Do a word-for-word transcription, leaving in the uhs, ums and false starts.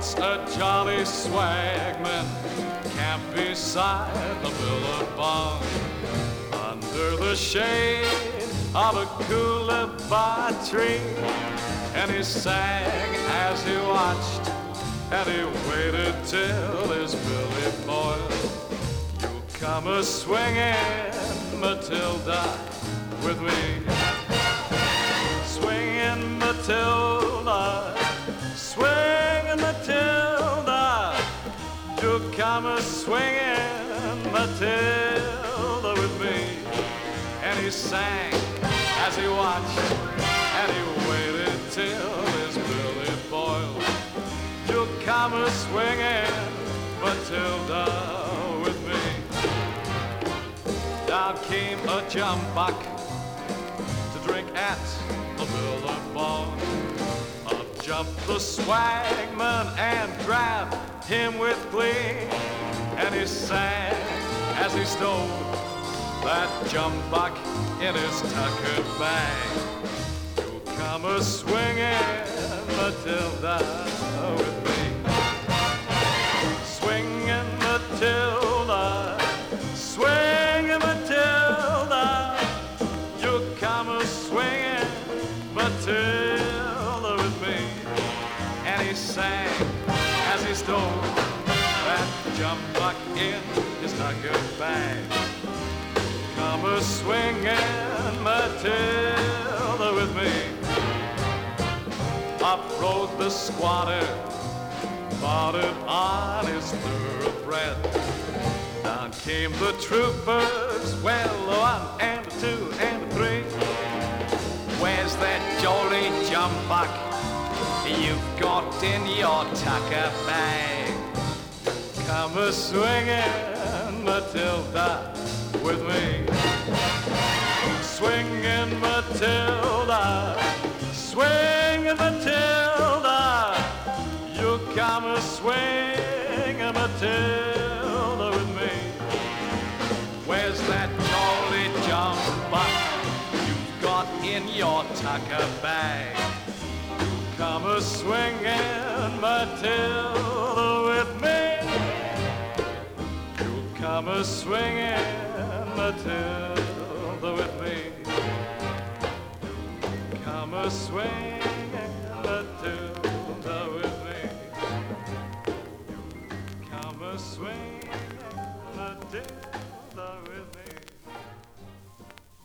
once a jolly swagman camped beside the billabong under the shade of a coolabah tree, and he sang as he watched, and he waited till his billy boiled. You'll come a swinging Matilda with me, swinging Matilda, swinging Matilda. You'll come a swinging Matilda with me. And he sang as he watched, and he waited till his billy boiled. You'll come a swinging Matilda with me. Down came a jumbuck to drink at the billabong. Up jumped the swagman and grabbed him with glee, and he sang as he stole that jumbuck in his tucker bag. You'll come a swinging Matilda with me, swinging Matilda, swinging Matilda. You'll come a swinging Matilda with me. And he sang as he stole that jumbuck in his tucker bag. Come a swinging Matilda with me. Up rode the squatter, mounted on his thoroughbred. Down came the troopers, well, one and two and three. Where's that jolly jumbuck you've got in your tucker bag? Come a swinging Matilda with me, swinging Matilda, swinging Matilda. You come a swinging Matilda with me. Where's that jolly jumbuck you've got in your tucker bag? You come a swinging Matilda with me. You come a swinging Matilda with me. Come a swinging Matilda with me. Come a swinging Matilda.